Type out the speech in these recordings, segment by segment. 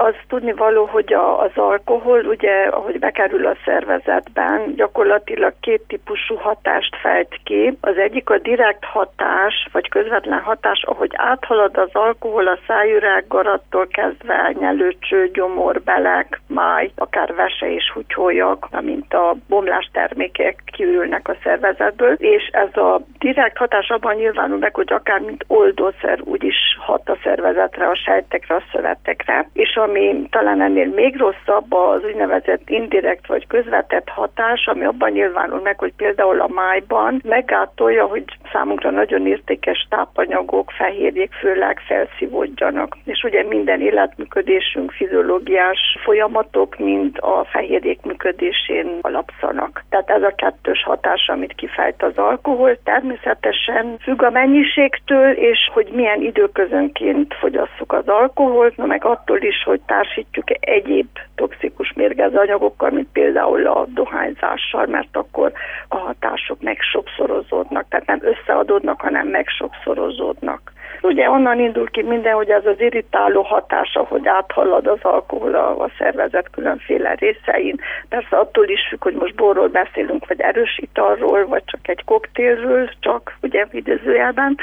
az tudnivaló, hogy az alkohol, ugye, ahogy bekerül a szervezetben, gyakorlatilag két típusú hatást fejt ki. Az egyik a direkt hatás, vagy közvetlen hatás, ahogy áthalad az alkohol a szájüreg, garattól kezdve nyelőcső, gyomor, belek, máj, akár vese és húgyhólyag, amint a bomlás termékek kiürülnek a szervezetből, és ez a direkt hatás abban nyilvánul meg, hogy akár mint oldószer úgyis hat a szervezetre, a sejtekre, a szövetekre, és ami talán ennél még rosszabb, az úgynevezett indirekt vagy közvetett hatás, ami abban nyilvánul meg, hogy például a májban meggátolja, hogy számunkra nagyon értékes tápanyagok, fehérjék főleg felszívódjanak. És ugye minden életműködésünk, fiziológiás folyamatok mind a fehérjék működésén alapszanak. Tehát ez a kettős hatás, amit kifejt az alkohol, természetesen függ a mennyiségtől, és hogy milyen időközönként fogyasszuk az alkoholt, meg attól is, hogy társítjuk egyéb toxikus mérgező anyagokkal, mint például a dohányzással, mert akkor a hatások megsokszorozódnak, tehát nem összeadódnak, hanem megsokszorozódnak. Ugye onnan indul ki minden, hogy ez az irritáló hatása, hogy áthalad az alkohol a szervezet különféle részein. Persze attól is függ, hogy most borról beszélünk, vagy erős italról, vagy csak egy koktélről, csak ugye idézőjelben.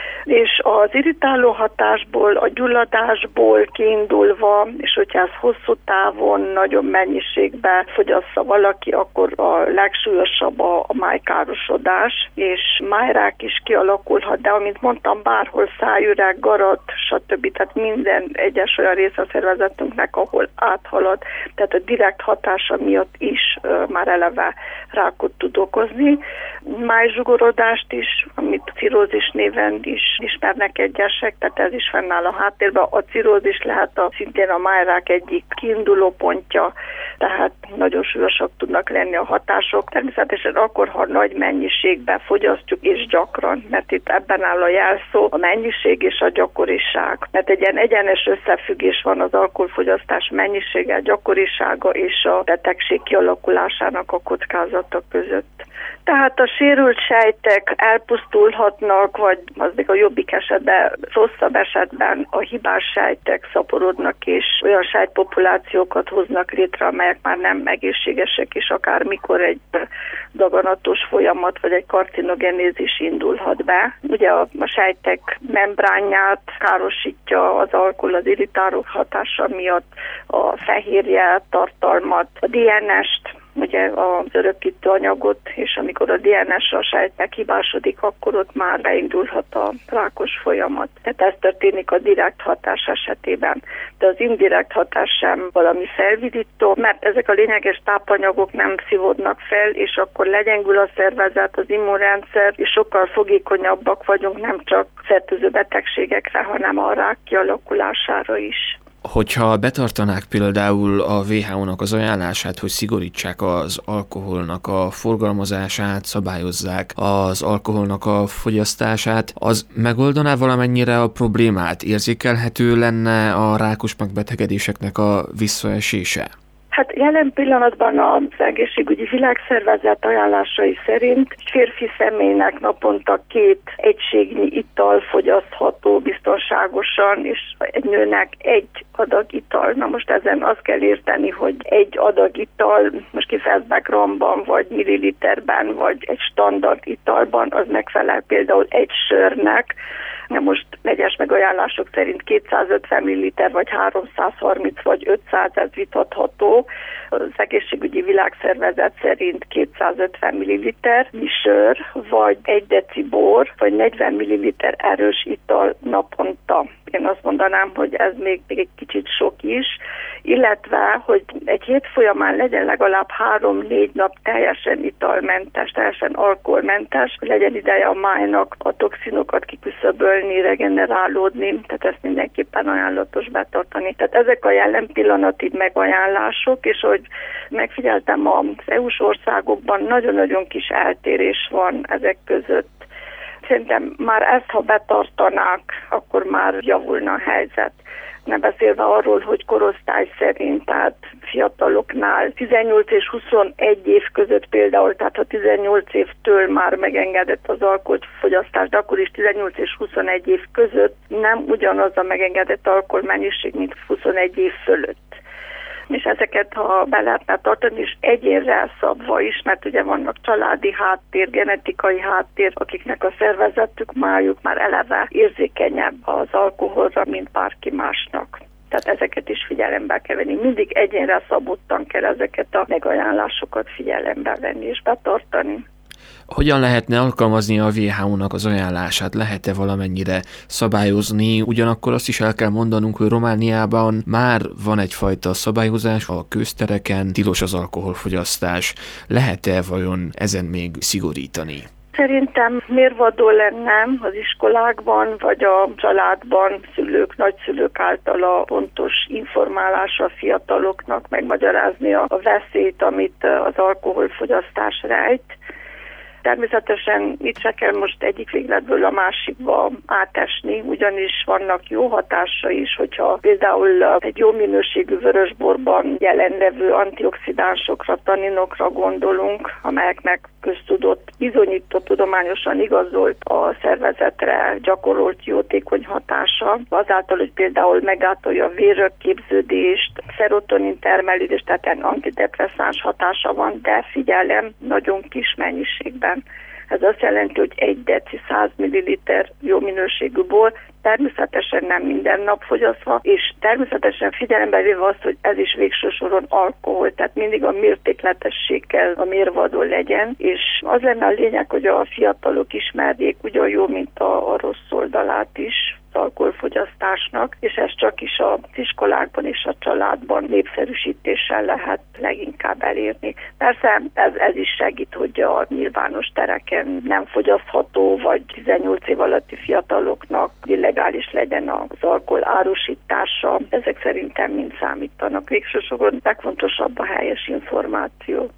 És az irritáló hatásból, a gyulladásból kiindulva, és hogyha ez hosszú távon, nagyobb mennyiségben fogyassza valaki, akkor a legsúlyosabb a májkárosodás, és májrák is kialakulhat, de amint mondtam, bárhol szájüreg, garat, stb. Tehát minden egyes olyan része a szervezetünknek, ahol áthalad, tehát a direkt hatása miatt is már eleve rákot tud okozni. Májzsugorodást is, amit cirózis néven is ismernek egyesek, tehát ez is fennáll a háttérben. A cirózis lehet szintén a májrák egyik kiinduló pontja, tehát nagyon súlyosak tudnak lenni a hatások. Természetesen akkor, ha nagy mennyiségben fogyasztjuk és gyakran, mert itt ebben áll a jelszó, a mennyiség és a gyakoriság. Mert egy ilyen egyenes összefüggés van az alkoholfogyasztás mennyisége, gyakorisága és a betegség kialakulásának a kockázata között. Tehát a sérült sejtek elpusztulhatnak, vagy az még a jobbik esetben, rosszabb esetben a hibás sejtek szaporodnak, és olyan sejtpopulációkat hoznak létre, amelyek már nem egészségesek, és akármikor egy daganatos folyamat, vagy egy karcinogenézis indulhat be. Ugye a sejtek membránját károsítja az alkohol az irritáló hatása miatt, a fehérje tartalmat, a DNS-t, ugye az örökítő anyagot, és amikor a DNS a sejt meghibásodik, akkor ott már beindulhat a rákos folyamat. Tehát ez történik a direkt hatás esetében. De az indirekt hatás sem valami felvidító, mert ezek a lényeges tápanyagok nem szívódnak fel, és akkor legyengül a szervezet, az immunrendszer, és sokkal fogékonyabbak vagyunk nem csak fertőző betegségekre, hanem a rák kialakulására is. Hogyha betartanák például a WHO-nak az ajánlását, hogy szigorítsák az alkoholnak a forgalmazását, szabályozzák az alkoholnak a fogyasztását, az megoldaná valamennyire a problémát? Érzékelhető lenne a rákos megbetegedéseknek a visszaesése? Hát jelen pillanatban az egészségügyi világszervezet ajánlásai szerint férfi személynek naponta 2 egységnyi ital fogyasztható biztonságosan, és egy nőnek 1 adag ital. Na most ezen azt kell érteni, hogy 1 adag ital, most kifejezve gramban, vagy milliliterben, vagy egy standard italban, az megfelel például 1 sörnek. Na most egyes megajánlások szerint 250 ml, vagy 330, vagy 500, ez vitatható. Az egészségügyi világszervezet szerint 250 ml sör, vagy 1 deci bor, vagy 40 ml erős ital naponta. Én azt mondanám, hogy ez még egy kicsit sok is, illetve, hogy egy hét folyamán legyen legalább 3-4 nap teljesen italmentes, teljesen alkoholmentes, hogy legyen ideje a májnak a toxinokat kiküszöbölni, regenerálódni, tehát ezt mindenképpen ajánlatos betartani. Tehát ezek a jelen pillanati megajánlások, és hogy megfigyeltem, az EU-s országokban nagyon-nagyon kis eltérés van ezek között. Szerintem már ezt, ha betartanák, akkor már javulna a helyzet. Nem beszélve arról, hogy korosztály szerint, tehát fiataloknál 18 és 21 év között például, tehát ha 18 évtől már megengedett az alkoholfogyasztás, de akkor is 18 és 21 év között nem ugyanaz a megengedett alkoholmennyiség, mint 21 év fölött. És ezeket, ha be lehetne tartani, és egyénre szabva is, mert ugye vannak családi háttér, genetikai háttér, akiknek a szervezetük májuk már eleve érzékenyebb az alkoholra, mint bárki másnak. Tehát ezeket is figyelembe kell venni. Mindig egyénre szabottan kell ezeket a megajánlásokat figyelembe venni és betartani. Hogyan lehetne alkalmazni a WHO-nak az ajánlását? Lehet-e valamennyire szabályozni? Ugyanakkor azt is el kell mondanunk, hogy Romániában már van egyfajta szabályozás, a köztereken tilos az alkoholfogyasztás. Lehet-e vajon ezen még szigorítani? Szerintem mérvadó lenne az iskolákban, vagy a családban szülők, nagyszülők által a pontos informálása a fiataloknak, megmagyarázni a veszélyt, amit az alkoholfogyasztás rejt. Természetesen itt se kell most egyik végletből a másikba átesni, ugyanis vannak jó hatása is, hogyha például egy jó minőségű vörösborban jelenlevő antioxidánsokra, taninokra gondolunk, amelyeknek köztudott, bizonyított, tudományosan igazolt a szervezetre gyakorolt jótékony hatása, azáltal, hogy például megátolja a vérrögképződést, szerotonin termelődést, tehát antidepresszáns hatása van, de figyelem, nagyon kis mennyiségben. Ez azt jelenti, hogy 1 deci 100 ml jó minőségű bor, természetesen nem minden nap fogyasztva, és természetesen figyelembe véve azt, hogy ez is végső soron alkohol, tehát mindig a mértékletesség kell a mérvadó legyen, és az lenne a lényeg, hogy a fiatalok ismerjék ugyan jó, mint a rossz oldalát is az alkoholfogyasztásnak, és ez csak is az iskolákban és a családban népszerűsítéssel lehet leginkább elérni. Persze ez is segít, hogy a nyilvános tereken nem fogyasztható, vagy 18 év alatti fiataloknak illegális legyen az alkohol árusítása. Ezek szerintem mind számítanak. Végső soron legfontosabb a helyes információ.